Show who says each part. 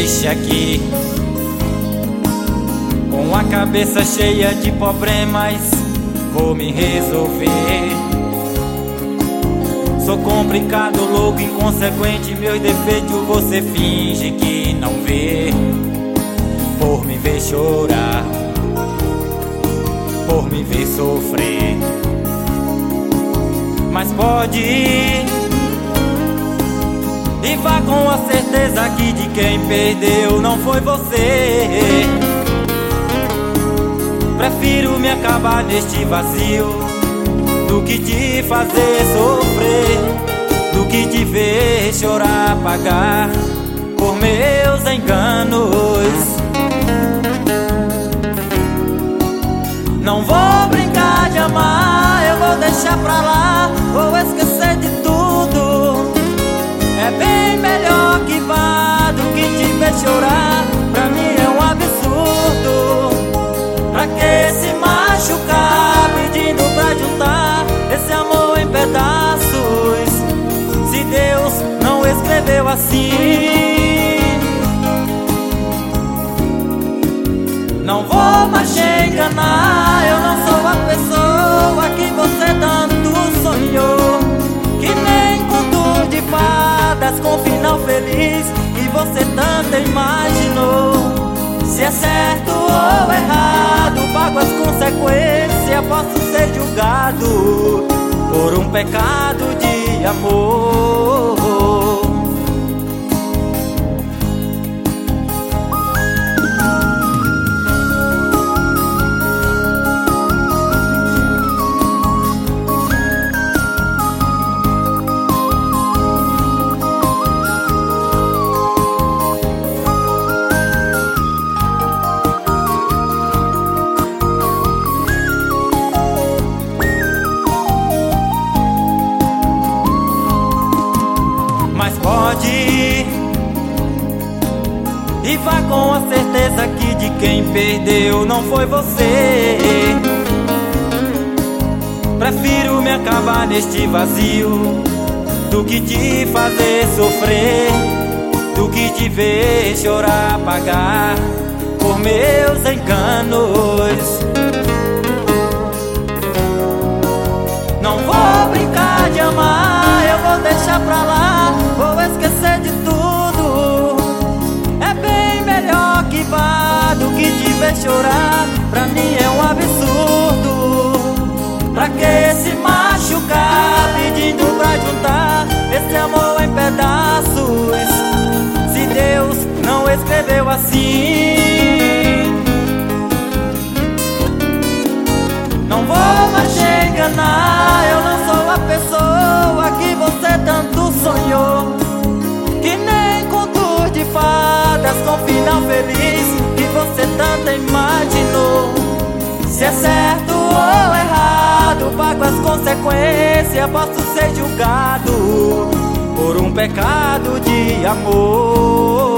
Speaker 1: deixe aqui com a cabeça cheia de problemas. Vou me resolver. Sou complicado, louco, inconsequente. Meus defeitos você finge que não vê. Por me ver chorar, por me ver sofrer. Mas pode ir e vá com a certeza que de quem perdeu não foi você. Prefiro me acabar neste vazio do que te fazer sofrer, do que te ver chorar, pagar por meus enganos. Não vou brincar de amar, eu vou deixar pra lá, vou esquecer de tudo. É bem melhor que vá do que te ver chorar. Pra mim é um absurdo. Pra que se machucar pedindo pra juntar esse amor em pedaços, se Deus não escreveu assim? Não vou mais te enganar, eu não sou a pessoa que você tanto sonhou, que nem conto de fadas com final feliz que você tanto imaginou. Se é certo ou errado, pago as consequências, posso ser julgado por um pecado de amor. Pode ir e vá com a certeza que de quem perdeu não foi você. Prefiro me acabar neste vazio do que te fazer sofrer, do que te ver chorar, pagar por meus enganos. Não vou brincar de amar, eu vou deixar pra lá, vou esquecer de tudo. É bem melhor que vá do que te ver chorar. Pra mim é um absurdo. Pra que se machucar pedindo pra juntar esse amor em pedaços, se Deus não escreveu assim? Não vou mais te enganar, eu não sou a pessoa que você tanto sonhou, que nem contos de fadas com final feliz que você tanto imaginou. Se é certo ou errado, pago as consequências, posso ser julgado por um pecado de amor.